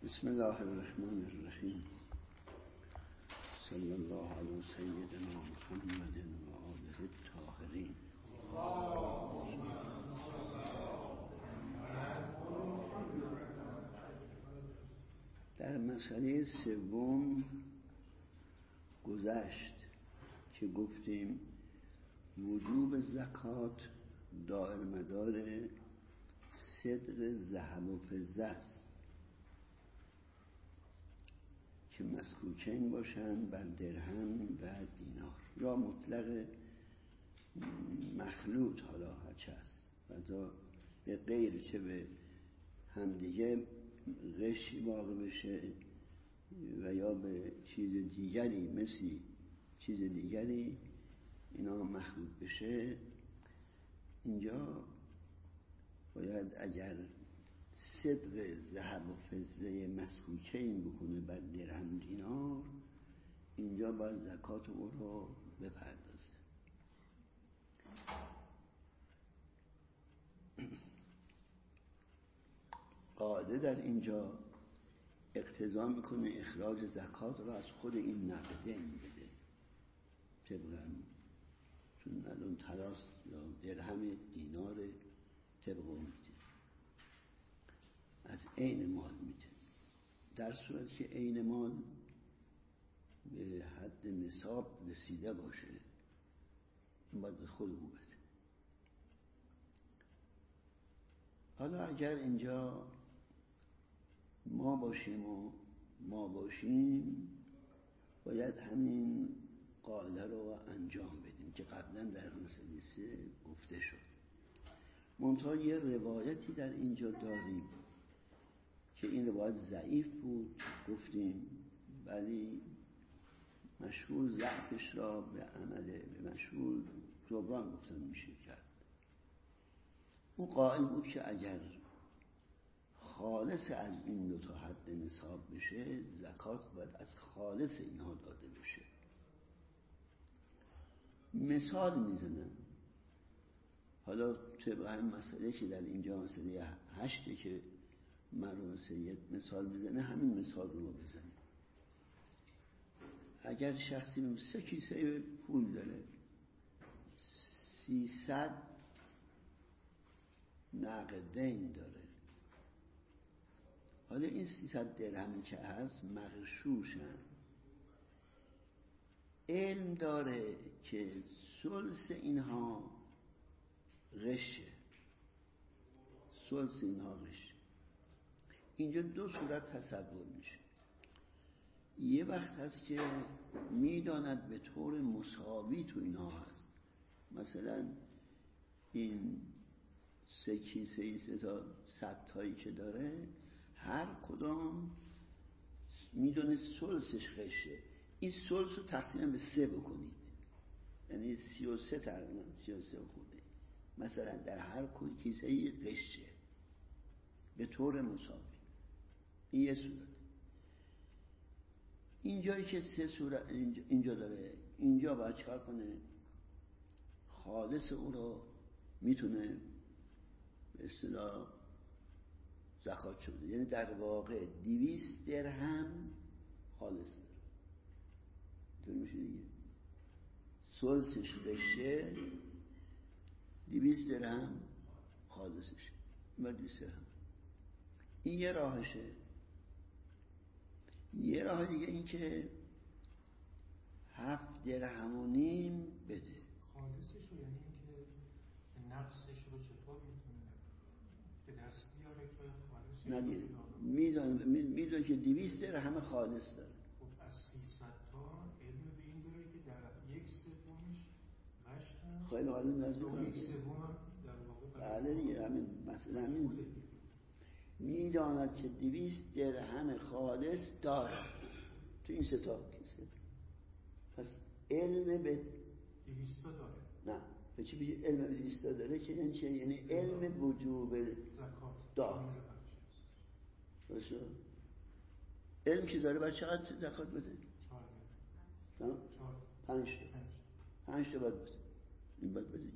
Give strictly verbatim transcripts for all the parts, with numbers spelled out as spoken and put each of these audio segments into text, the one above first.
بسم الله الرحمن الرحیم. صلی الله علی سیدنا محمد و آله الطاهرین. در مسئله سوم گذشت که گفتیم وجوب زکات دائر مدار صدق ذهب و فضه است که مسکوکین باشند بر درهم و دینار یا مطلق مخلوط، حالا هرچه است و تا به غیر که به همدیگه غشی واقع بشه و یا به چیز دیگری مثل چیز دیگری اینا مخلوط بشه. اینجا باید اگر صدق ذهب و فضه مسکوکه این بکنه بر درهم دینار، اینجا باید زکات او رو بپردازه. قاعده در اینجا اقتضا میکنه اخراج زکات رو از خود این نقدین بده، طبقا چون الان طلا یا درهم دینار طبق اون میده، از عین مال میده. در صورت که عین مال به حد نصاب رسیده باشه این باید خود او بده. حالا اگر اینجا ما باشیم و ما باشیم باید همین قاعده رو انجام بدیم که قبلا در مسئله سه گفته شد. منتها یه روایتی در اینجا داریم که این روایت ضعیف بود گفتیم، ولی مشهور ضعفش را به عمل به مشهور جبران گفتن میشه کرد. اون قائل بود که اگر خالص از این دو تا حد نصاب بشه زکات باید از خالص اینها داده بشه. مثال میزنم، حالا طبق همین مسئله که در اینجا مسئله هشته که مرحوم سید مثال میزنه همین مثال رو بزنه. اگر شخصی سه کیسه پول داره، سیصد نقدین داره، حالا این سیصد درهمی که هست مغشوشن، علم داره که ثلث اینها غشه، ثلث اینها غشه. اینجا دو صورت تصور میشه. یه وقت هست که میداند به طور مساوی تو اینها هست، مثلا این سه کیسه ای سه تا صد تایی که داره هر کدام میدونه ثلثش غشه، این ثلث رو تقسیم به سه بکنید، یعنی سی و سه تقریبا سی و سه خوده، مثلا در هر کیسه ای غشه به طور مساوی. این یه صورت. اینجایی که سه صورت اینجا داره، اینجا باید چکار کنه؟ خالص او رو میتونه به اصطلاح زکات شده، یعنی در واقع دویست درهم خالص داره، طور میشه دیگه، ثلثش غشه، دویست درهم خالصش و دویست درهم. این یه راهشه. یه راه دیگه این که هفت درهم و نیم بده. خالصش رو یعنی این که نقصش رو چطور میتونه به دست بیاره که خالصش ندیره میدونه میدونه که دویست درهم خالص داره. خب از سیصد تا علم به این داره که در یک سومش غش هست، خیلی حالا دو یک سوم هم در واقع بله دیگه همین مثلا همین میداند که دویست درهم خالص داره تو این سه تا کیسه. پس علم به دویست داره. نه به چی بگه علم به دویست داره که یعنی چه؟ یعنی علم وجوب زکات داره. باشه علم که داره باید چقدر زکات بده؟ چهار پنج تا پنج تا باید بده. این باید بده،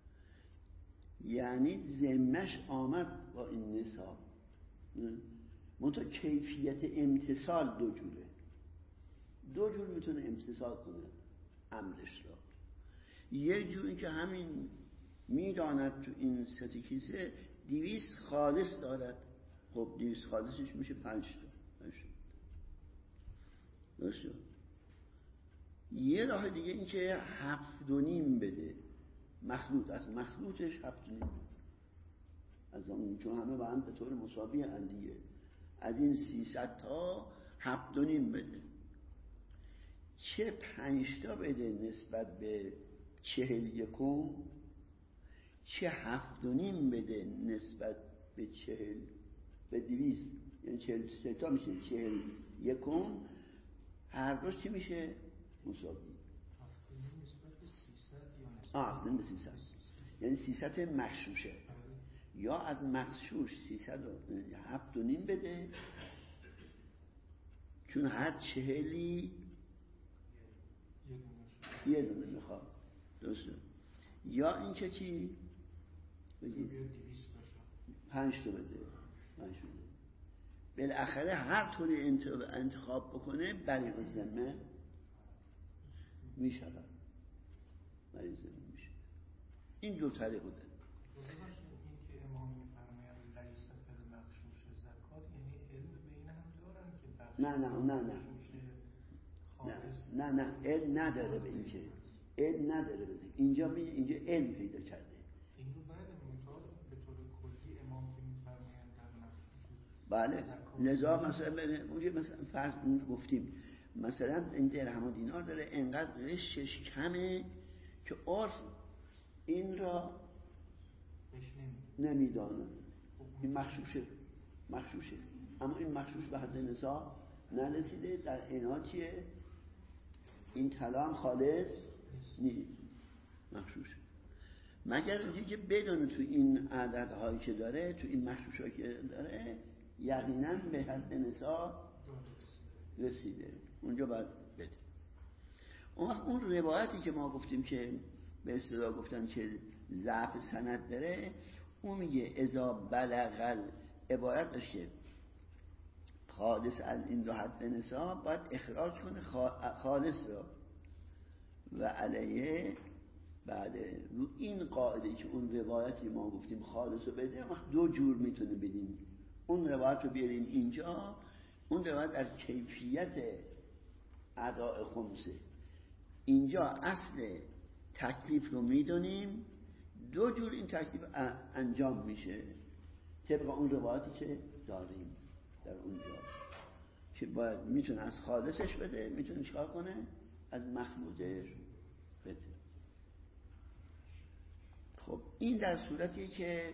یعنی ذمش آمد با این نصاب. منتها کیفیت امتصال دو جوره، دو جور میتونه امتصال کنه امرش را. یک جوری که همین میداند تو این سه کیسه دویست خالص دارد، خب دویست خالصش میشه پنج تا پنج تا درست. یه راه دیگه این که هفت و نیم بده مخلوط، از مخلوطش هفت و نیم بده از اون، چون همه با هم به طور مساوی اندیه، از این سیصد تا هفت و نیم بده. چه پنج تا بده نسبت به چهل یکم، چه هفت و نیم بده نسبت به چهل به دویست، یعنی چهل سه تا میشه چهل یکم، هر روز چی میشه؟ مساوی. هفت و نیم نسبت به سیصد یا نسبت آه هفت و نیم به سیصد، یعنی سیصد مغشوشه. یا از مغشوش سیصد و هفت و نیم بده، چون هر چهلی یه دونه میخواد، درسته. یا این که چی بگید پنج تا بده، پنج تا بده. بالاخره هر طوری انتخاب بکنه بریق الذمه میشه، بریق الذمه میشه. این دو طریق بوده. این که امام میفرماید لیس فی المغشوش زکات، یعنی علم به این هم دارن که بخش نه نه نه نه نه نه نه علم نداره به این که علم نداره به اینجا می اینجا علم پیدا کرده. این رو بعد منتها به طور کلی امام که میفرمایند در مغشوش بله، لذا مثلا اونجا مثلا فرض اون گفتیم مثلا این درهم و دینار داره انقدر غشش کمه که عرف این را نمیدانه، این مغشوشه مغشوشه اما این مغشوش به حد نصاب نرسیده. در اینا چیه؟ این طلا خالص نیست، مغشوشه. مگر اینکه که بدونه تو این عددهایی که داره، تو این مغشوشایی که داره یقینا به حد نصاب رسیده، اونجا باید بده. اون اون روایتی که ما گفتیم که به اصطلاح گفتن که ضعف سند داره، اون میگه اذا بلغ عبارت داشته خالص از این دو حد نصاب باید اخراج کنه خالص را و علیه بعد رو این قاعده که اون روایتی ما گفتیم خالص رو بده، دو جور میتونه بدیم. اون روایت رو بیاریم اینجا، اون روایت از کیفیت اداء خمسه، اینجا اصل تکلیف رو میدونیم، دو جور این تکلیف انجام میشه طبق اون روایتی که داریم در اونجا، که باید میتونه از خالصش بده، میتونه چیکار کنه؟ از مخلوطش بده. خب این در صورتی که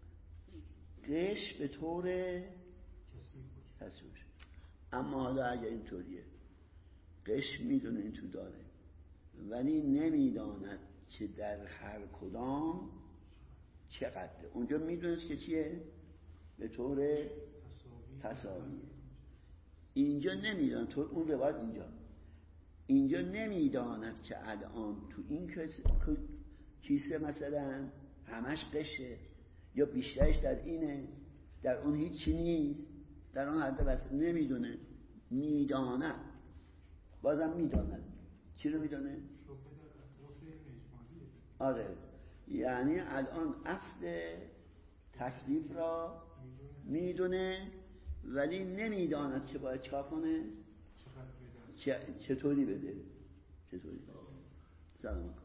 قش به طور تصویر. اما حالا اگر اینطوریه قش میدونه این تو داره ولی نمیداند که در هر کدام چقدره، اونجا میدونست که چیه؟ به طور تساویه. اینجا نمیداند، تو اون روایت اینجا اینجا نمیداند که الان تو این کیسه مثلا همش قشه یا بیشترش در اینه، در اون هیچی نیست، در اون حد بس نمیدونه. میداند، بازم میداند. چی رو میدانه؟ آره، یعنی الان اصل تکلیف را میدونه ولی نمیداند که باید چکار کنه، چطوری بده چطوری بده. سلام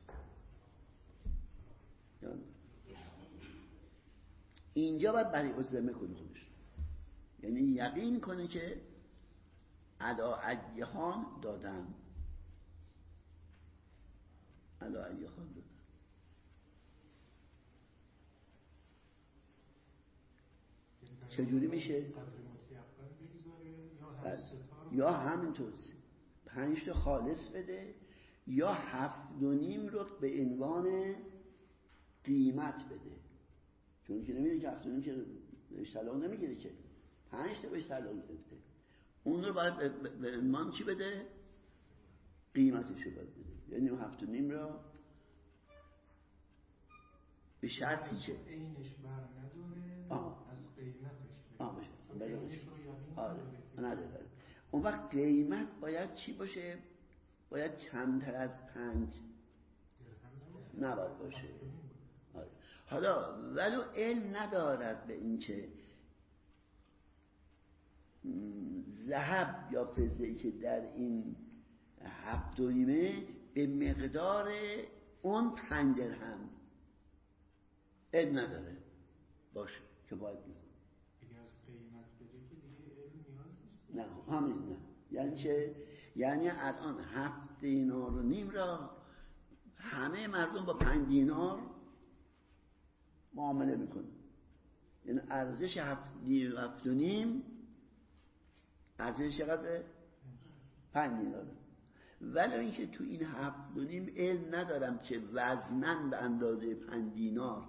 اینجا باید بریق الذمه کنه خودش، یعنی یقین کنه که علا ایهان دادم، علا ایهان دادم. چجوری میشه؟ یا همینطور پنج تا خالص بده یا هفت و نیم رو به عنوان قیمت بده، چون که نمیده که هفت و نیم که بهش طلاق نمیگیره که پنج تا بهش طلاق بده، اون رو باید به عنوان چی بده؟ قیمتش رو باید بده، یعنی هفت و نیم را به شرطی که اینش بر نداره آه. از قیمتش آه بشه آره نداره. اون وقت قیمت باید چی باشه؟ باید کمتر از پنج نباید باشه. آره. حالا ولو علم ندارد به این که ذهب یا فضه‌ای که در این هفت و نیمه به مقدار اون پنج درهم علم نداره باشه که باید میکنه. دیگه از قیمت بده که دیگه علم نیاز نیست. نه همین نه. یعنی چه؟ یعنی الان هفت دینار و نیم را همه مردم با پنج دینار معامله میکنن. یعنی ارزش هفت, هفت و نیم ارزش چقدره؟ پنج دیناره. ولی اینکه تو این هفت و نیم علم ندارم که وزنن به اندازه پنج دینار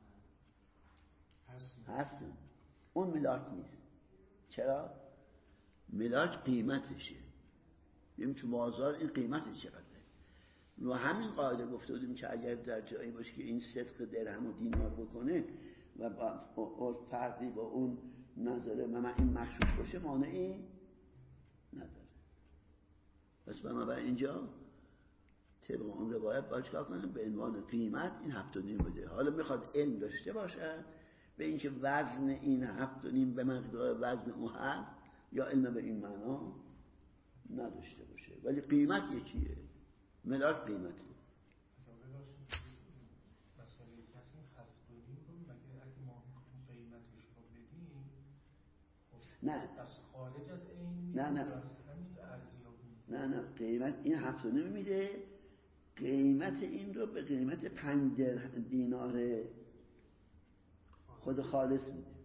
هستن، اون ملاک نیست. چرا؟ ملاک قیمتشه. ببین تو بازار این قیمتش چقدره. رو همین قاعده گفته بودیم که اگر در جایی باشه که این صدق درهم و دینار بکنه و با فرقی با اون نظره و من این مخشوش باشه مانعی نداره. پس بنابراین اینجا طبق اون روایت باید چکار کنه؟ به عنوان قیمت این هفت و نیم بده. حالا میخواد علم داشته باشه به اینکه وزن این هفت و نیم به مقدار وزن اون هست، یا علم به این معنا نداشته باشه، ولی قیمت یکیه. ملاک قیمته. مثلا کسی هفت و نیم رو مگه اگه ما قیمتش رو بدیم خب نه از خارج از این نه نه همین ارزیابی نه نه قیمت این هفت و نیم میده، قیمت این رو به قیمت پنج دینار خود خالص میده.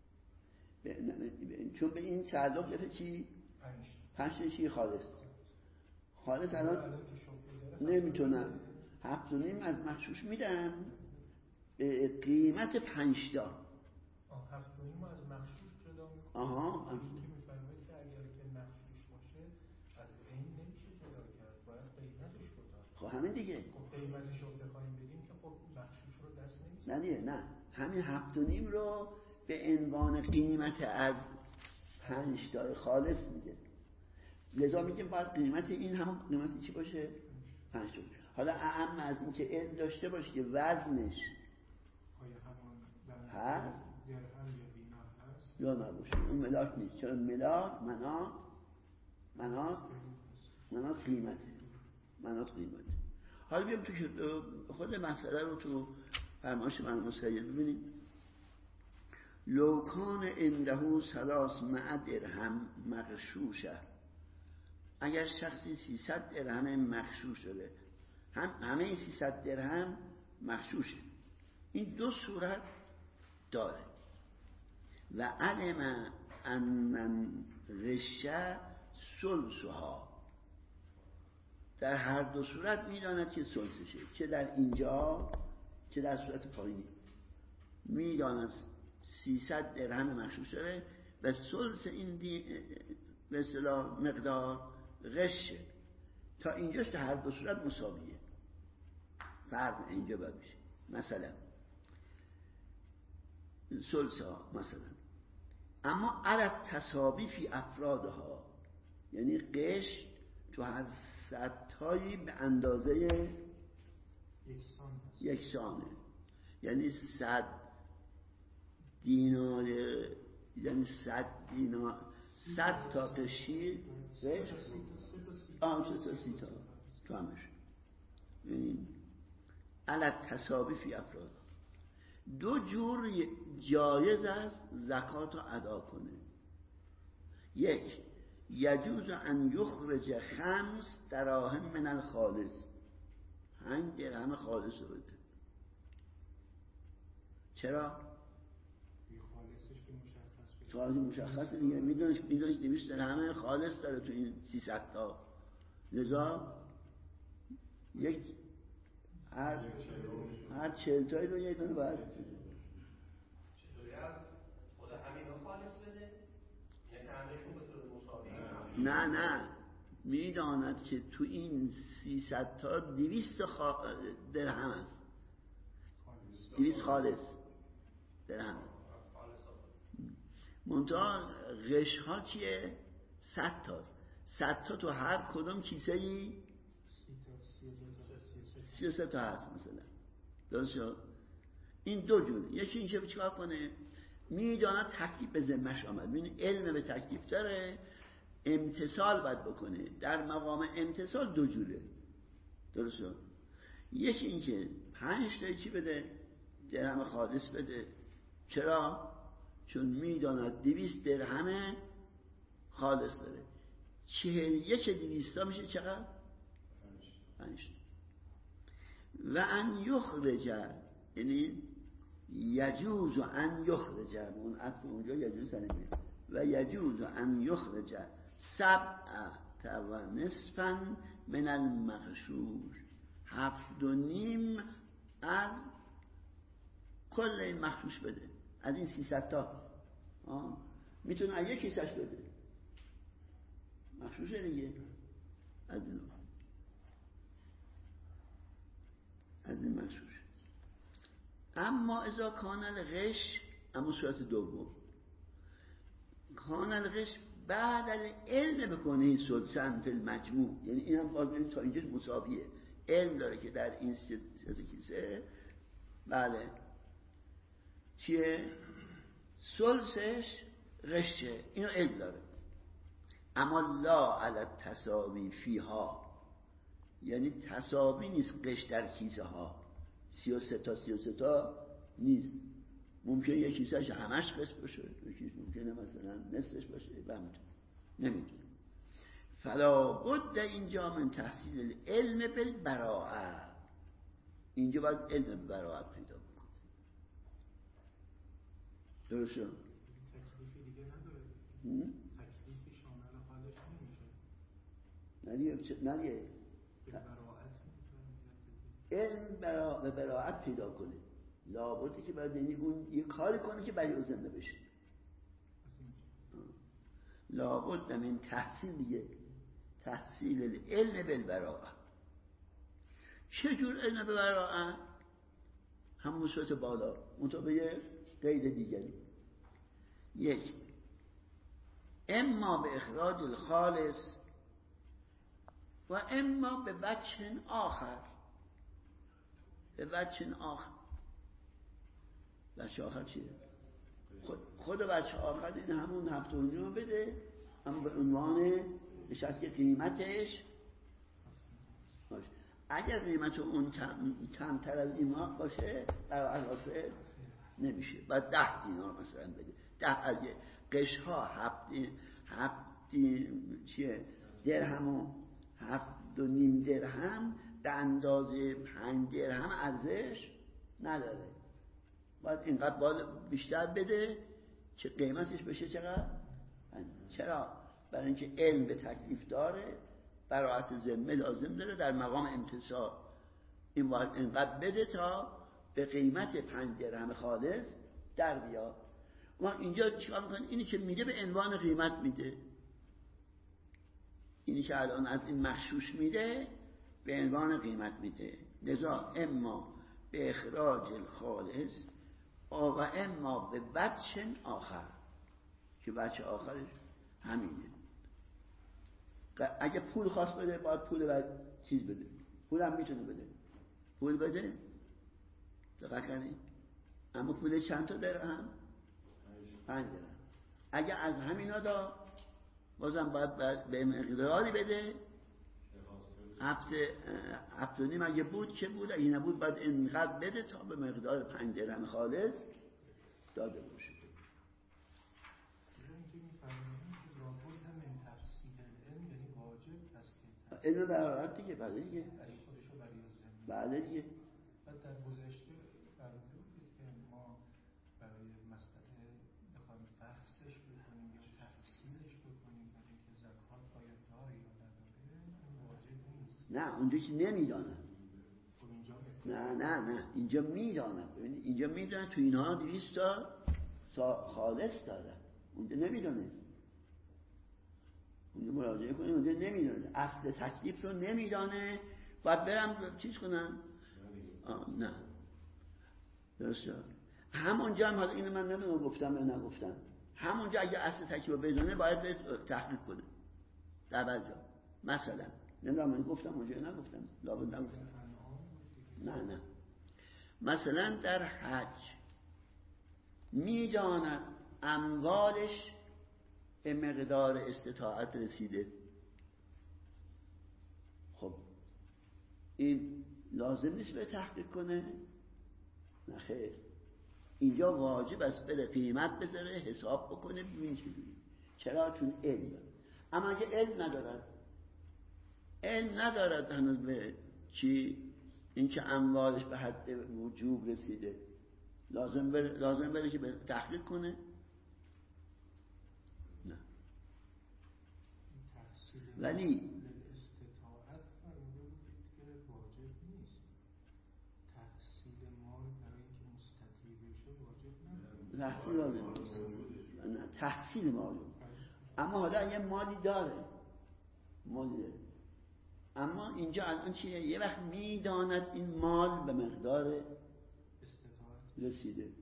چون به این تعلق گرفته چی؟ پنج چی خالص. خالص الان نمیتونم هفت و نیم از مخشوش میدم به قیمت پنج تا. هفت و نیم از مخشوش جدا میکنم. آها این که میفرمایید که اگر که مخشوش باشه از این نمیشه جدا کرد، باید قیمتش رو داد. خب همین دیگه. خب قیمتش رو بخوایم بدیم که خب مخشوش رو دست نمیشه. نه دیگه نه، همین هفت و نیم رو به عنوان قیمت از پنج تا خالص میده. لذا میگیم باید قیمت این هم قیمت چی باشه؟ پنج تا. حالا اهم از این که علم داشته باشه که وزنش آیا همون هست درهم یا دینار هست یا نباشه. اون ملاک نیست. چون ملاک مناط مناط مناط قیمته. مناط قیمته. حالا بیام تو خود مسئله رو تو فرمایش مرحوم سید ببینیم. لو کان عنده ثلاث مئة درهم مغشوشه، اگر شخصی سیصد درهم مغشوش داره، هم همه سیصد درهم مغشوشه. این دو صورت داره. و علم ان رشه ثلثها، در هر دو صورت میداند که ثلثشه، چه در اینجا چه در صورت پایینی میداند سیصد درهم مغشوش داره و ثلث این به اصطلاح مقدار غشه. تا اینجاش در هر دو صورت مساویه، فرق اینجا باید بشه. مثلا ثلثها مثلا، اما عرف تساوی فی افرادها، یعنی قش تو هر صد تایی به اندازه یکسانه. یعنی صد دینار، یعنی صد دینار صد تا قشی قش آه سه تا سی تا تو همش. یعنی علت تساوی فی افراد. دو جور جایز است زکات رو ادا کنه. یک، یجوز ان یخرج خمس دراهم من الخالص، پنج درهم خالص رو بده. چرا؟ خالص مشخصه دیگه، میدونش میدونش دویست درهم خالص داره تو این سیصد تا، لذا یک هر هر چهل تایی رو یک دونه باید چطوری از خود همین رو خالص بده؟ یعنی همهشون به طور مساوی؟ نه نه، میداند که تو این سیصد تا دویست خا... درهم است، دویست خالص درهم. منتها غش ها چیه؟ صد تاست. صد تا تو هر کدوم کیسه ای سی و سه تا هست مثلا. درست شد؟ این دو جور. یکی این که چیکار کنه؟ میداند تکلیف به ذمه‌اش آمد، ببین علم به تکلیف داره، امتثال باید بکنه. در مقام امتثال دو جوره. درست شد؟ یکی این که پنج تا چی بده؟ درهم خالص بده. چرا؟ چون میداند دویست درهم خالص داره. چهل یک دویستا میشه چقدر؟ پنج. و ان یخرج، یعنی یجوز ان یخرج، اون عطف اونجا یجوز نمیه، و یجوز ان یخرج سبع و نصفا من المغشوش، هفت و نیم از کل این مغشوش بده، از این سیصد تا میتونه از یک کیسش بده، مغشوشه دیگه، از این از این مغشوش. اما اذا کان الغش، اما صورت دوم، کان الغش بعد العلم بکنه سدسن فی المجموع، یعنی این هم باز ببینید تا اینجا مساویه، علم داره که در این سه کیسه بله چیه؟ سلسش غشه، اینو علم داره. اما لا علی التساوی فیها، یعنی تساوی نیست غش در کیسه ها، سی و سه تا سی و سه تا نیست. ممکنه یک کیسهش همش قسم باشه، یکیش ممکنه مثلا نصفش باشه و همینطور نمیدونه. فلا بد اینجا من تحصیل العلم بالبراءه، اینجا باید علم براءت پیدا بکنه. درست شد؟ تکلیفی دیگه نداره، تکلیفی شامل حالش نمیشه. ندیه ندیه علم به براءت پیدا کنه، لابدی که باید یعنی اون یه کاری کنه که برای او زنده بشه. لابد من تحصیل دیگه، تحصیل العلم بالبراءه. چه جور علم بالبراءه؟ همون صورت بالا منطقه به یه قید دیگری. یک، اما به اخراج الخالص و اما به وجه آخر، به وجه آخر. وجه آخر چیه؟ خود, خود وجه آخر این همون هفت و نیم بده، اما به عنوان نشد که قیمتش باشه. اگر قیمت اون کم کمتر از این باشه در اساس نمیشه، باید ده دینار مثلا بده. ده از قش ها هفت هفت چیه درهم و هفت و نیم درهم به اندازه پنج درهم ارزش نداره، باید اینقدر بالا بیشتر بده که قیمتش بشه چقدر؟ چرا؟ برای اینکه علم به تکلیف داره، براءت ذمه لازم داره، در مقام امتثال این باید اینقدر بده تا به قیمت پنج درهم خالص در بیاد. ما اینجا چیکار میکنیم؟ اینی که میده به عنوان قیمت میده، اینی که الان از این مغشوش میده به عنوان قیمت میده. لذا اما به اخراج الخالص و اما به وجه آخر، که وجه آخرش همینه. اگه پول خواست بده باید پول بعد چیز بده، پول هم میتونه بده، پول بده دقیق کنید. اما پول چند تا درهم؟ پنج درهم. اگه از همینا دا بازم باید به مقداری بده، هفته هفته نیم اگه بود که بود، اگه نبود باید اینقدر بده تا به مقدار پنج درهم خالص داده باشه. علم براءت دیگه، بله دیگه، بله دیگه. بعد در گذشته فرموده بودید که ما برای مسئله بخوایم بحثش بکنیم یا تحصیلش بکنیم برای اینکه زکات آیا داره یا نداره اون واجب نیست. نه اونجا که نمیدانن. نه نه نه اینجا میدانن. ببینید اینجا میدانن تو اینها دویست تا خالص داره، اونجا نمیدانست. اونجا مراجعه کنیم، اونجا نمیدانه، اصل تکلیف رو نمیدانه، باید برم چیز کنم. آه نه درسته. همونجا هم حالا اینو من نمیدونم گفتم یا نگفتم، همونجا اگه اصل تکلیف رو بدونه باید به تحقیق کنه در بعد. مثلا نمیدونم من گفتم اونجا نگفتم لابد نگفتم نه نه مثلا در حج میداند اموالش به مقدار استطاعت رسیده. خب این لازم نیست به تحقیق کنه؟ نه خیر، اینجا واجب است بره قیمت بذاره حساب بکنه ببین چجوری. چرا؟ چون علم داره. اما اگه علم ندارد علم ندارد هنوز به چی این که اموالش به حد وجوب رسیده، لازم بره لازم بره که به تحقیق کنه؟ نه. ولی استطاعت فرموده بودید که واجب نیست. تحصیل مال برای اینکه مستطیع بشه واجب نه. تحصیل لازم نه تحصیل مال. اما حالا یه مالی داره مالی داره اما اینجا الان چیه؟ یه وقت میداند این مال به مقدار رسیده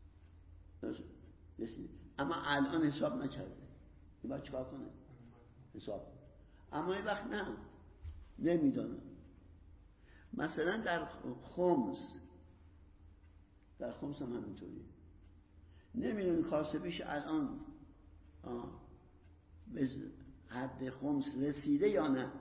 رسیده اما الان حساب نکرده، این باید چکار کنه؟ حساب. اما یه وقت نه نمیدانه. مثلا در خمس در خمس هم همینطوریه، نمیدونه کاسبیش الان به حد خمس رسیده یا نه،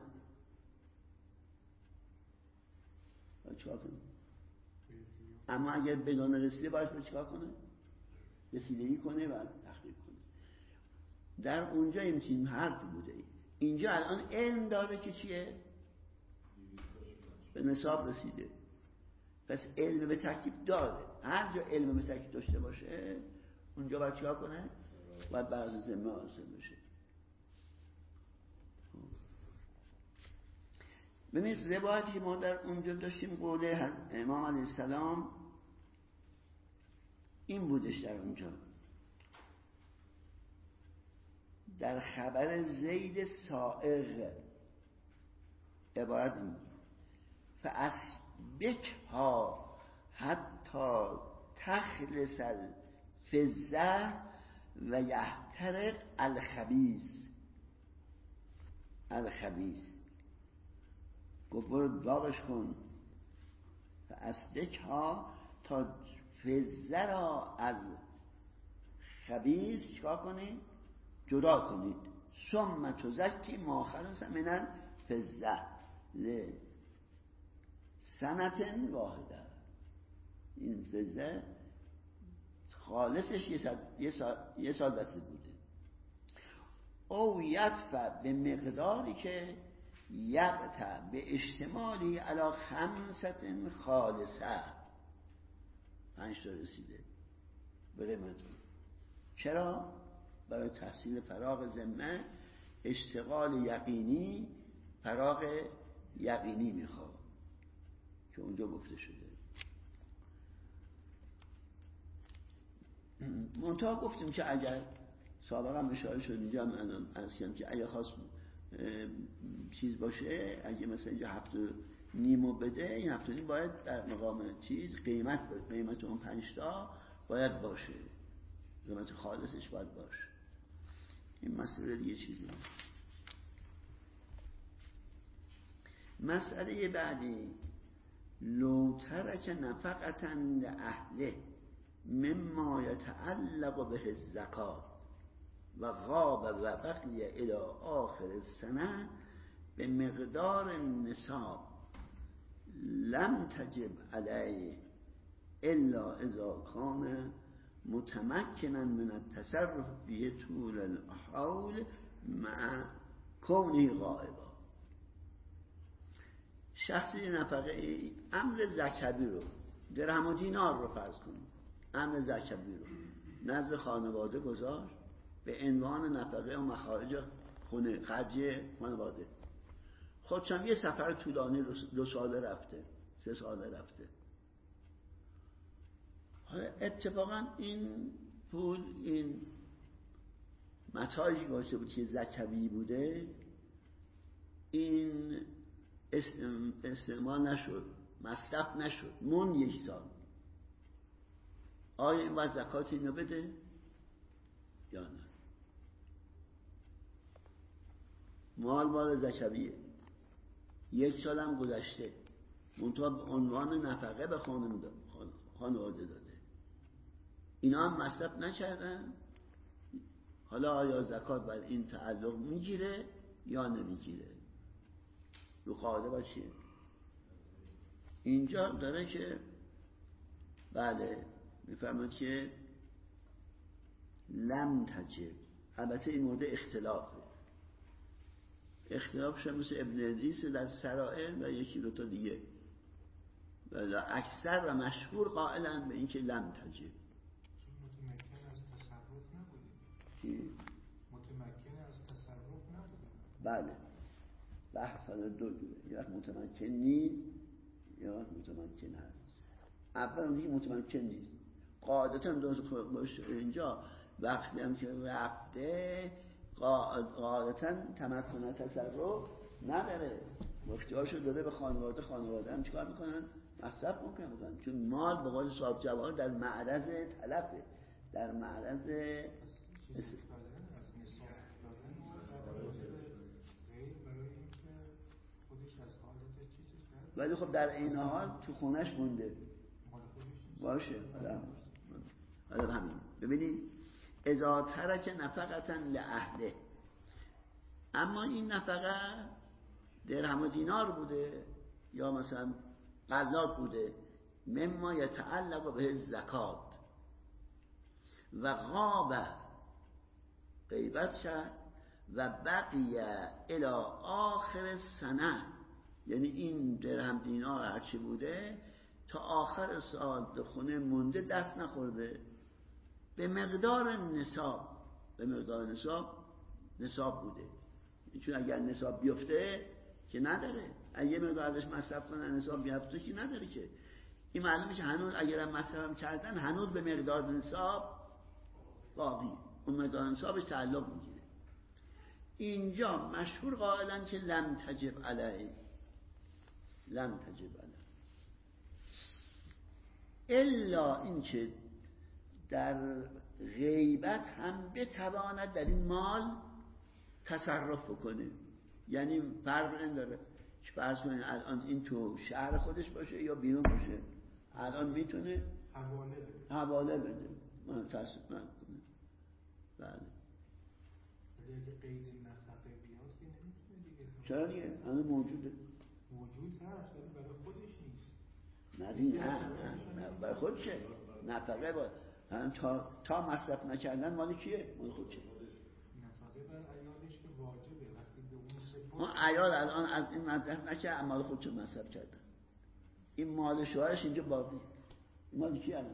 چیکار کنه؟ اما اگر بدون رسیده باید چیکار کنه؟ رسیدگی کنه و تحقیق کنه. در اونجا این حرف بوده. اینجا الان علم داره که چیه؟ به نصاب رسیده. پس علم به تکلیف داره. هر جا علم به تکلیف داشته باشه اونجا باید چیکار کنه؟ باید بعض ذمه حاصل بشه. ببینید روایتی که ما در اونجا داشتیم قول امام علیه السلام این بودش در اونجا در خبر زید سائق عبارت این فاسبکها حتی تخلص الفزه و یحترق الخبیث الخبیث گفت برو داغش کن فاسبکها تا فزه را از خبیث چکار کنید؟ جدا کنید. ثم تزکی ما خلص من الفزه لسنة واحده. این فزه خالصش یه سال, یه سال, یه سال بسته بوده. او یدفع به مقداری که یقطع به اشتمالی علی خمسة خالصه، پنج تا رسیده به قیمت. چرا؟ برای تحصیل فراغ ذمه، اشتغال یقینی، فراغ یقینی میخواد که اونجا گفته شده. منتها گفتیم که اگر سابقا اشاره شد اینجا هم الان عرض کردم که اگر خواست چیز باشه، اگه مثلا اینجا هفت و نیمو بده، این هفت و نیم باید در مقام چیز قیمت باید. قیمت اون پنج تا باید باشه، قیمت خالصش باید باشه. این مسئله دیگه چیزی نه. مسئله بعدی لو ترک نفقة لأهله مما يتعلق به الزکات و غاب و بقی الى آخر السنه به مقدار النصاب لم تجب علیه الا اذا کان متمکنا من التصرف به طول الحول مع کونه غائبا. شخصی نفقه امر زکوی رو، درهم و دینار رو فرض کنیم، امر زکوی رو نزد خانواده گذاشت به عنوان نفقه و مخارج خونه خرج خانواده. خودشم یه سفر طولانی دو ساله رفته، سه ساله رفته. حالا اتفاقا این پول، این متاعی باشه بود که زکوی بوده، این استعمال نشد، مصرف نشد، مون یک سال. آیا این باید زکات اینو بده؟ یا نه؟ مال مال زکویه، یک سالم گذشته، منتها به عنوان نفقه به خانواده داده، اینا هم مصرف نکردن. حالا آیا زکات بر این تعلق میگیره یا نمیگیره؟ رو قاعده باشه. اینجا داره که بله میفرماد که لم تجب. البته این مورد اختلافه، اختلاف شد مثل ابن ادریس در سرائر و یکی دو تا دیگه، و اکثر و مشهور قائلن به این که لم تجب. متمکن از تصرف نبودیم. چی؟ متمکن از تصرف نبودیم. بله، بحث حالا دو دوره، یه وقت متمکن نیست یا وقت متمکن هست. اول اون دیگه متمکن نیست، قاعدتا دوست اینجا وقتی هم که رفته قاعدتا تمکن تصرف نداره، اختیارشو داده به خانواده. خانواده هم چیکار میکنن؟ مصرف میکنن، چون مال به قول صاحب جواهر در معرض تلفه، در معرض ولی خب در این حال تو خونش مونده باشه. حالا همین ببینید، اذا ترک نفقتا لأهله، اما این نفقه درهم و دینار بوده یا مثلا قلات بوده، مما یتعلق به زکات و غاب، غیبت شد و بقیه الی آخر سنه، یعنی این درهم دینار هرچی بوده تا آخر سال به خونه مونده، دست نخورده، به مقدار نصاب. به مقدار نصاب نصاب بوده، چون اگر نصاب بیفته که نداره، اگه مقدار ازش مصرف کنن نصاب بیفته که نداره که. این معلوم میشه هنوز اگر هم مصرف هم کردن هنوز به مقدار نصاب باقی، اون مقدار نصابش تعلق میگیره. اینجا مشهور قائلن که لم تجب علیه، لم تجب علیه، الا این که در غیبت هم بتواند در این مال تصرف بکنه. یعنی فرق نداره که فرض کنید الان این تو شهر خودش باشه یا بیرون باشه، الان میتونه حواله بده، حواله بده، من تصرف نکنه. بله. ولی اگه قید نفقه بیاد که نمیتونه دیگه. چرا دیگه؟ الان موجوده. موجود هست ولی برای خودش نیست. نه دیگه، نه نه برای خودشه. نفقه با هم تا تا مصرف نکردن مال کیه؟ مال خودشه. نفقه بر عیالش که واجبه، وقتی به اون سپرد. اون عیال الان از این مصرف نکرد، مال خودشون مصرف کردن. این مال شوهرش اینجا باقی. مال کی الان؟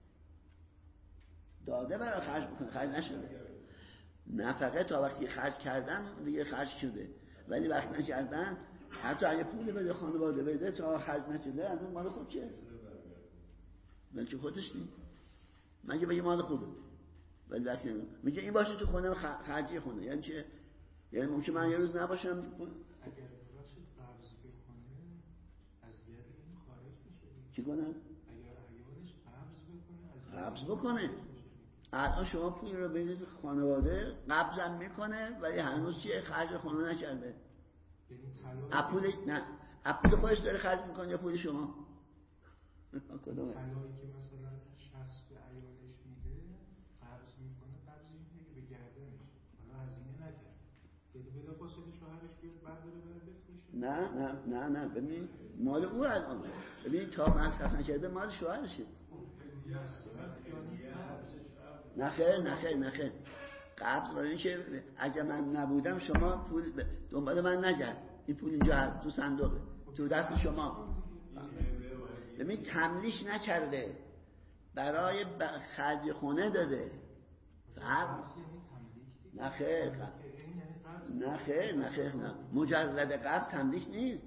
داده برای خرج بکنه، خرج نشده. نفقه تا وقتی خرج کردن دیگه خرج شده، ولی وقتی نکردن حتی اگه پول بده خانواده بده تا خرج نشده، از اون مال خودشه. بلکه خودش نیست، مگه بگه مال خوده. ولی وقتی میگه این باشه تو خونه خرجی خونه، یعنی چه؟ یعنی ممکن من یه روز نباشم. اگر ببخشید قبض بکنه از ید این خارج میشه. چی کنه؟ اگر عیالش قبض بکنه از قبض بکنه. الان شما پول رو بدید خانواده، قبضم میکنه ولی هنوز چیه؟ خرج خونه نکرده. یعنی طلا اپول نه اپول خودش داره خرج میکنه یا پول شما؟ کدومه؟ طلایی که مثلا شخص به عیالش میده قبض میکنه، قبض میکنه به گردنش، حالا هزینه نکرد، یعنی بلافاصله شوهرش بیاد برداره بره بفروشه. نه نه نه نه ببین مال او الان، ببین تا مصرف نکرده مال شوهرشه. نه خیر نه خیر نه خیر قبض برای که اگه من نبودم شما پول دنبال من نگرد، این پول اینجا هست تو صندوقه، تو دست شما. ببین تملیک نکرده، برای خرج خونه داده. فرق نه خیر نه خیر نه خیر نه مجرد قبض تملیک نیست،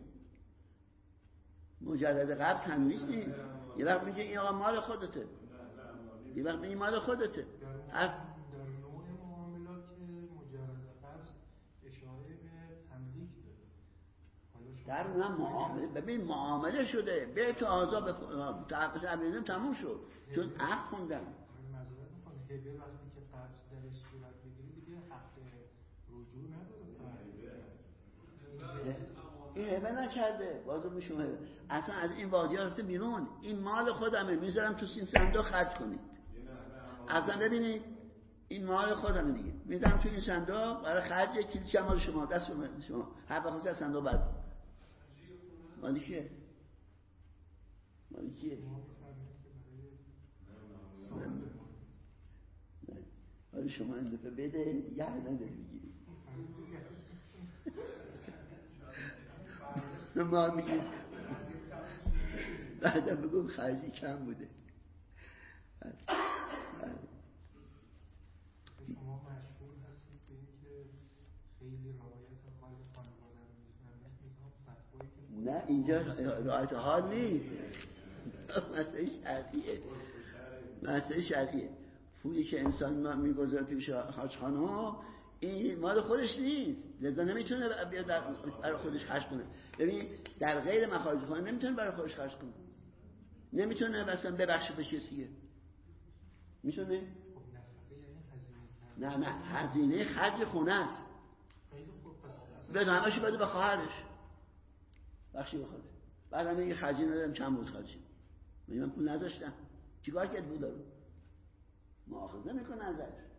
مجرد قبض تملیک نیست. یه وقت میگه این آقا مال خودته، یه وقت این مال خودته. در نوع معاملات که مجرد قبض اشاره به تملیک داره. در نوع معامله ببین معامله شده به تو آزاد تعبیرم تموم شد، چون عقد خوندن. معذرت میخوام، هبه وقتی که قبض درش صورت این هبه نکرده، بازم میشون هبه. اصلا از این وادی ها رفته بیرون، این مال خودمه، میذارم تو این صندوق خرج کنید. اصلا ببینید این مال خودمه دیگه، میذارم تو این صندوق برای خرج کلیشه مال شما، دست شما، هر وقت از صندوق بر مالی کیه؟ مالی کیه؟ مالی شما این دفعه بده یه هدن داری بگیری ما میگیم بعدا بگم خرجی کم بوده. شما مشهور هستید به این که خیلی رعایت حال خانواده رو میکنم. نه اینجا رعایت حال نیست، مسئله شرعیه. مسئله شرعیه. پولی که انسان میگذاره پیش حاج خانم این مال خودش نیست، لذا نمیتونه بیاد برای خودش خرج کنه. ببین در غیر مخارج خانه نمیتونه برای خودش خرج کنه، نمیتونه مثلا ببخشه به کسیه، میتونه؟ نه نه هزینه خرج خونه است. به همه‌شو بده به خواهرش، بخشی بخواد. بعد میگه خرجی ندارم چند روز خرجی. میگم من پول نذاشتم. چیکار کرد پول رو؟ مؤاخذه میکنه ازش.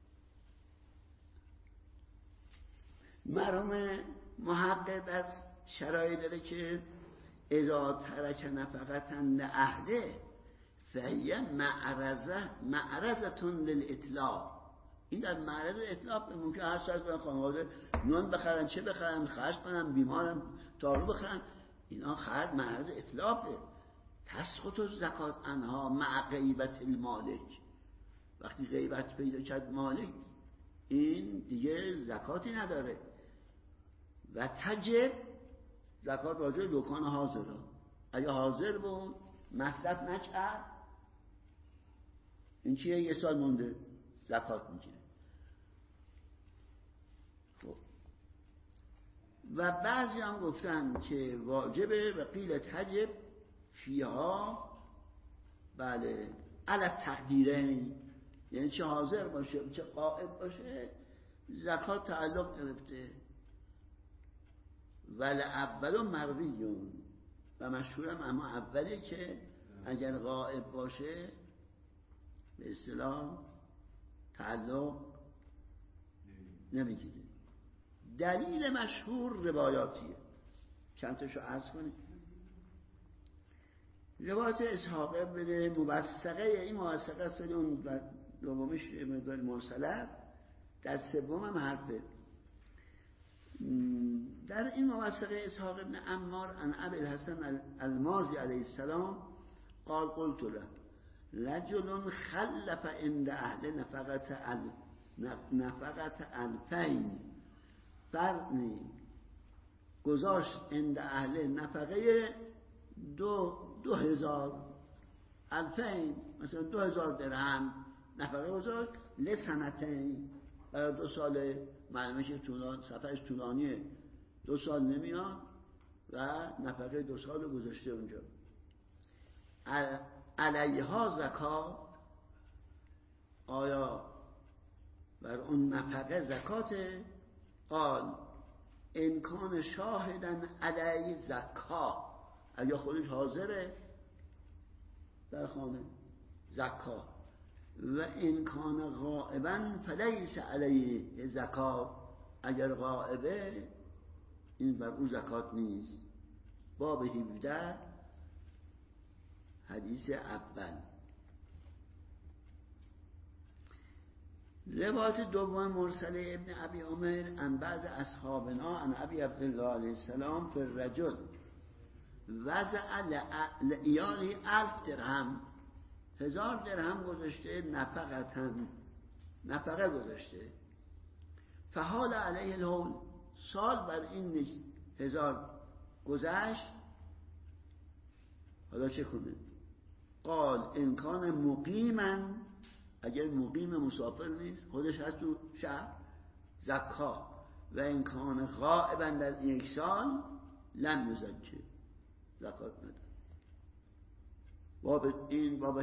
مرحوم محقق از شرایط داره که اذا ترک نفقة لعهده فهی معرضه معرضتون للاطلاق. این در معرض اطلاق، ممکن هر ساعت برای خانواده نون بخرن، چه بخرن، خرج کنن، بیمارم دارو بخرن، اینا خرج معرض اطلاقه. تسقط الزکات عنها مع غیبت المالک. وقتی غیبت پیدا کرد مالک این دیگه زکاتی نداره. و تجب زکات راجع دکان حاضره، اگه حاضر بود مصرف نکرد این چیه یه سال مونده زکات میگیره. خب و بعضی هم گفتن که واجبه و قیل تجب فیها بله علی تقدیرین، یعنی چه حاضر باشه چه غائب باشه زکات تعلق گرفته. ول اول مرویون و مشهورم اما اولی که اگر غائب باشه به اصطلاح تعلق نمیگیره. دلیل مشهور روایاتیه، چند تاشو عرض کنیم. روایت اسحاق ابن موثقه، این موثقه است اون دومش مقدار مرسله، در سوم هم حرفه. در این موثقه اسحاق ابن عمار عن ابی الحسن المازی علیه السلام قال قلت له رجل خلف عند اهل نفقت ال نفقت الفین، فردی گذاشت عند اهل نفقه دو دو هزار الفین، مثلا دو هزار درهم نفقه گذاشت لسنتین، برای دو سال، معلومه که طولان سفرش طولانیه، دو سال نمیاد و نفقه دو سال گذاشته اونجا. علیها زکات، آیا بر اون نفقه زکاته؟ قال امکان شاهدن علی زکا، اگه خودش حاضره در خانه زکا، و امکان غائبا فلیس علیه زکات، اگر غائبه این بر او زکات نیست. باب هفده حدیث اول. روایت دوم مرسله ابن ابی عمر عن بعض اصحابنا عن ابی عبدالله علیه السلام فی الرجل وضع لعیالی الف درهم، هزار درهم گذاشته نفقتاً، نفقه گذاشته. فحال علیه الحول، سال بر این هزار گذشت، حالا چه کنه؟ قال امکان مقیما، اگر مقیم مسافر نیست خودش هست تو شهر زکا، و امکان غائبا در یک سال لم یزکه، زکات نداره. باب این باب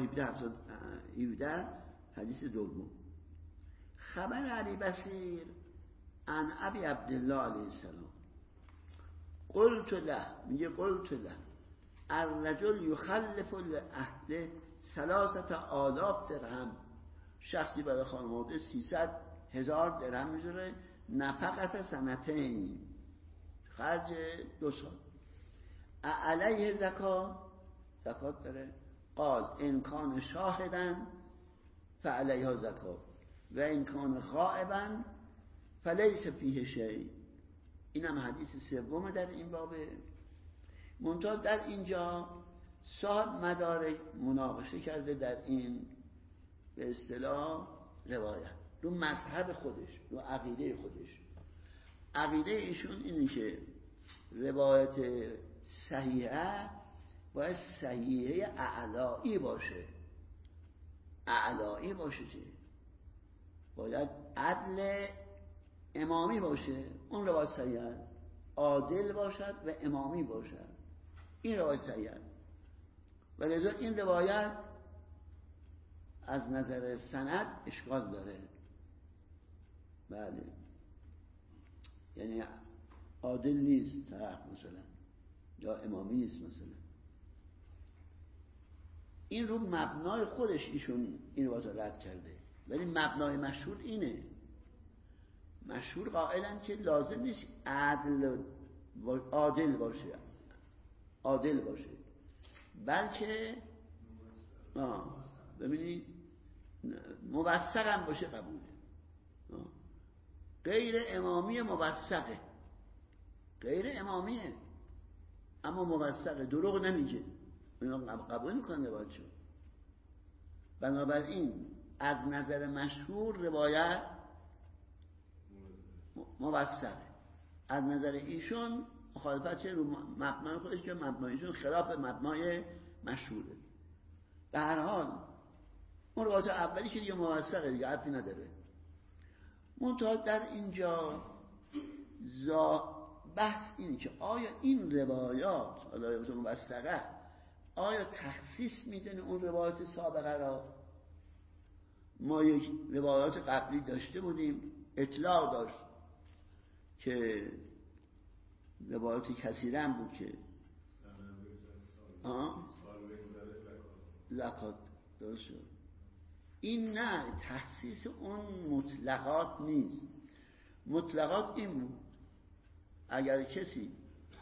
هفده حدیث دوم. خبر علی بصیر عن ابی عبدالله علیه السلام قلت له، میگه قلت له الرجل یخلف العهد ثلاثه آلاف درهم، شخصی برای خانواده سیصد هزار درهم میذاره، نفقت سنتین، خرج دو سال، علیه زکات، زکات داره؟ قال ان کان شاهدا فعلیها زکات و ان کان غائبا فلیس فیه شیء. اینم حدیث سوم در این بابه. منتها در اینجا صاحب مدارک مناقشه کرده در این به اصطلاح روایت رو مذهب خودش، رو عقیده خودش. عقیده ایشون اینه که روایت صحیحه باید صحیحه اعلایی باشه. اعلایی باشه چه؟ باید عدل امامی باشه، اون روایت صحیح است. عادل باشد و امامی باشد، این روایت صحیح است. و لذا این روایت از نظر سند اشکال داره. بله، یعنی عادل نیست طرف مثلا، یا امامی نیست مثلا. این رو مبنای خودش ایشون این روایت رد کرده، ولی مبنای مشهور اینه. مشهور قائلن که لازم نیست عدل عادل باشه، عادل باشه، بلکه آه ببینید موثق هم باشه قبوله. غیر امامی موثقه، غیر امامیه اما موثقه، دروغ نمیگه، اینا قبول میکنه روایتشو. بنابراین از نظر مشهور روایت موثقه. از نظر ایشون مخالفت رو مبنای خودش که مبنایشون خلاف مبنای مشهوره. به هر حال اون روایت اولی که دیگه موثقه، دیگه حرفی نداره. منتها در اینجا بحث اینه که آیا این روایات، حالا روایت موثقه، آیا تخصیص میدونه اون روایات سابقه را؟ ما یک روایات قبلی داشته بودیم، اطلاع داشت که روایات کثیره هم بود که آه زکات درست شد. این نه، تخصیص اون مطلقات نیست. مطلقات این بود اگر کسی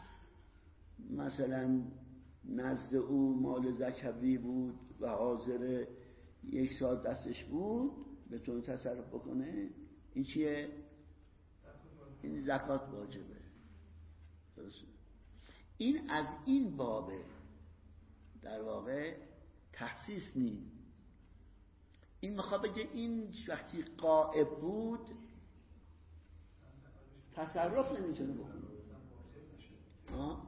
مثلا نزد او مال زکوی بود و حاضر یک سال دستش بود بتونه تصرف بکنه، این چیه؟ این زکات واجبه. درسته؟ این از این بابه، در واقع تخصیص نیست. این میخواد بگه این وقتی غائب بود تصرف نمیتونه بکنه. آه؟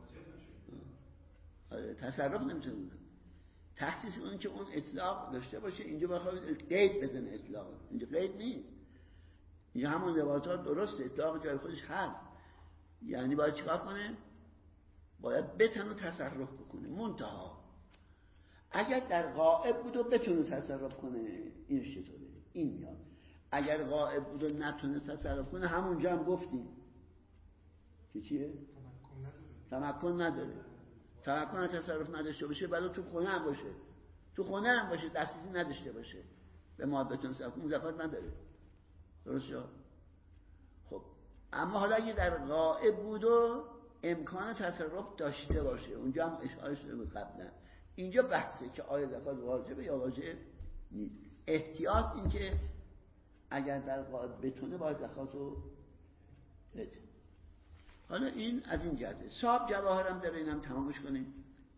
آه. تصرف نمیتونه بکنه. تخصیص اون که اون اطلاق داشته باشه. اینجا بخواد قید بزنه اطلاق، اینجا قید نیست. اینجا همون روایات درسته، اطلاق جای خودش هست. یعنی باید چیکار کنه؟ باید بتونه تصرف بکنه. منتها اگر در غائب بود و بتونه تصرف کنه، اینش چطوره؟ این میاد. اگر غائب بود و نتونه تصرف کنه، همونجا هم گفتیم که چیه؟ تمکن نداره. تمکن تصرف نداشته باشه، ولی تو خونه هم باشه، تو خونه هم باشه دسترسی نداشته باشه به ما بتونه تصرف کنه، زکات نداره. درست شد؟ خب اما حالا اگه در غائب بود و امکان تصرف داشته باشه، اونجا هم اشاره شده بود قبلا. اینجا بحثه که آیا زکات واجبه یا واجب نیست. احتیاط این که اگر در غائب بتونه باید زکاتو بده. حالا این از این جهته. صاحب جواهرم داره، اینم تمامش کنیم.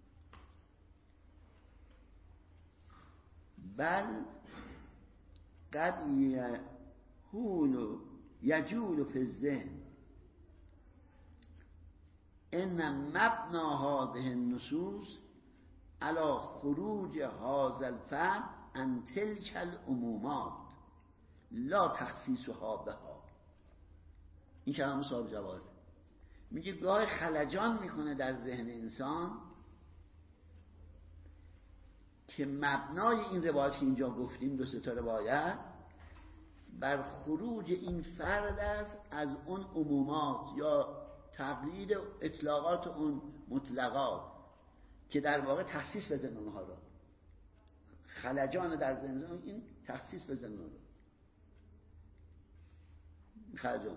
بل قد یهول یجول فی الذهن ان مبنا هذه النصوص علی خروج هذا الفرد عن تلك العمومات لا تخصیصها بها. این کلام صاحب جواهر میگه گاه خلجان میکنه در ذهن انسان که مبنای این روایت که اینجا گفتیم، دو سه تا روایت، بر خروج این فرد است از اون عمومات یا تقلید اطلاقات اون مطلقات که در واقع تخصیص بزن اونها را. خلجان در زندان این تخصیص بزن اونها را. خلجان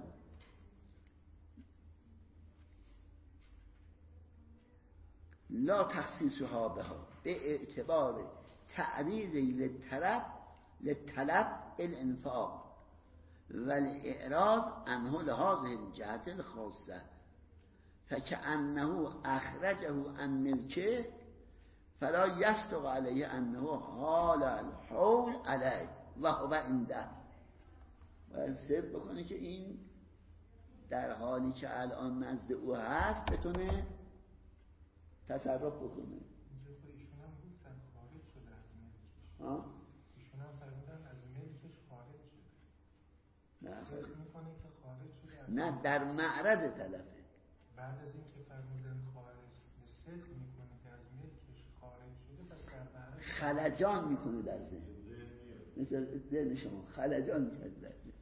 لا تخصیصها بها به اعتبار تعریض للطلب للطلب بالانفاق والاعراض عنه لهذه الجهت الخاصه فكأنه اخرجه عن ملكه فلا يصدق عليه انه حال الحول علیه و هو عنده. باید صدق بکنه که این در حالی که الان نزد او هست بتونه تصرف بکنه. اینجا خب ایشون هم گفتن خارج شده از ملکش. ها؟ ایشون هم فرمودن از ملکش خارج شده. نه فکر میکنه که خارج شده از نه در معرض تلفه. بعد از اینکه فرمودن خارج صدق میکنه که از ملکش خارج شده پس در معرض خلجان میکنه در ذهن، مثل ذهن شما خلجان کرد در ذهن.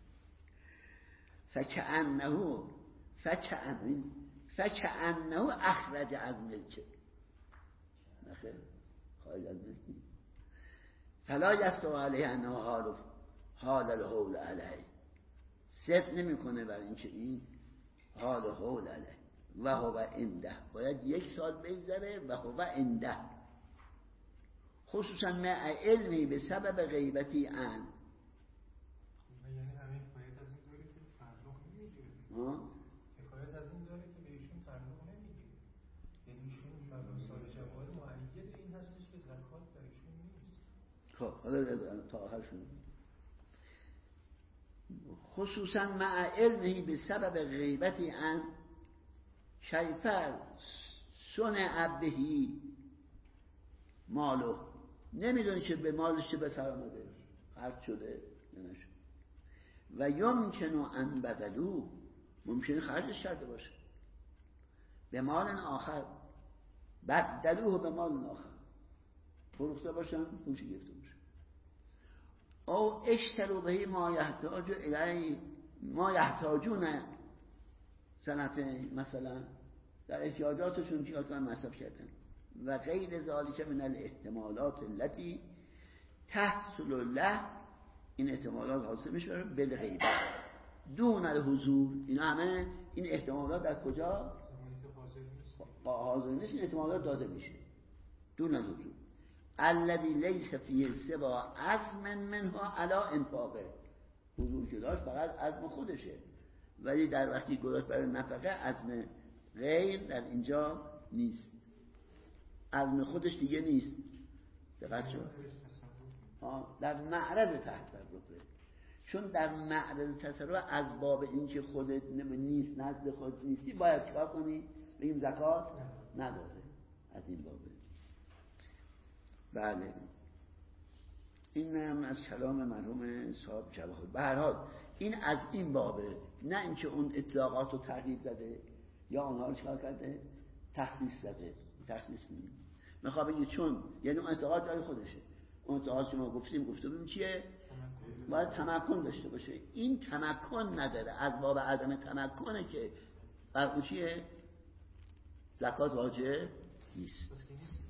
فکأنه فکأنه فکأنه اخرج از ملکه، نخیر خارج از ملکه. فلا یستوی علیه انه حال حال الحول علیه، صدق نمیکنه بر اینکه این حال حول علیه و هو عنده، باید یک سال بگذره و هو عنده، خصوصا مع علمی به سبب غیبتی عن. یعنی همین باید از این داره که تعلق نمیگیره. حکایت از این داره که به ایشون تعلق نمیگیره. یعنی ایشون مردم سال جواهر مؤید این هستش که زکات در ایشون نیست. خب حالا تا آخر شد. خصوصا مع علمی به سبب غیبتی عن شیفر صنع بهی مالو، نمیدونه که به مالش چه بسر آمده، خرج شده یا نشد. و یمکنو ان بدلو، ممکنه خرجش کرده باشه به مال آخر، بدلوه به مال آخر، فروخته باشن پولش گرفته باشه. او اشترو بهی ما یحتاج الی ما یحتاجون سنت، مثلا در احتیاجاتشون چی کردن مصرف کردن و غیر ذالک من الاحتمالات التي تحصل له، این احتمالات حاصل میشه بالغیبه دون الحضور. اینا همه این احتمالات در کجا حاضر نیست، این احتمالات داده میشه دون الحضور الذي ليس فيه سوى عزم منها على انفاقه. حضور که داشت فقط عزم خودشه، ولی در وقتی گذاشت برای نفقه عزم غیر در اینجا نیست، عزم خودش دیگه نیست. دقت شد؟ در معرض تصرفه، چون در معرض تصرف از باب این که خودت نیست نزد خود نیستی باید چیکار کنی؟ بگیم زکات نداره، از این بابه. بله این هم از کلام مرحوم صاحب جواهر. به هر حال این از این بابه، نه اینکه اون اطلاقات رو تغییر زده یا اونها رو چکار کرده تخصیص زده، تخصیص نیست. میخوام بگید چون یعنی اون اطلاقات جای خودشه، اون اطلاقات که ما گفتیم گفته بودیم چیه؟ باید تمکن داشته باشه. این تمکن نداره، از باب عدم تمکنه که بر اون چیه زکات واجب نیست.